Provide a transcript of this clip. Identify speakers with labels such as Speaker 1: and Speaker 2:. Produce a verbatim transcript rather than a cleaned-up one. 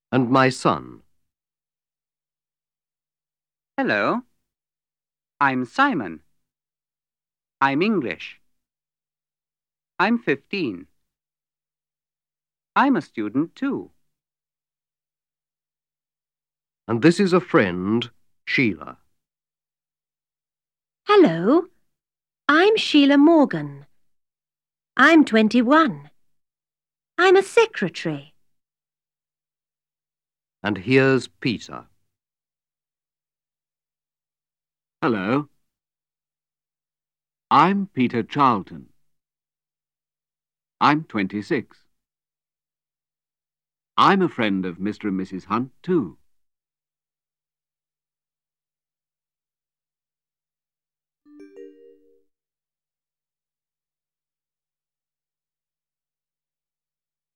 Speaker 1: and my son.
Speaker 2: Hello, I'm Simon. I'm English. I'm fifteen. I'm a student too.
Speaker 1: And this is a friend, Sheila.
Speaker 3: Hello, I'm Sheila Morgan. I'm twenty-one. I'm a secretary.
Speaker 1: And here's Peter.
Speaker 4: Hello. I'm Peter Charlton. I'm twenty-six. I'm a friend of Mister and Missus Hunt, too.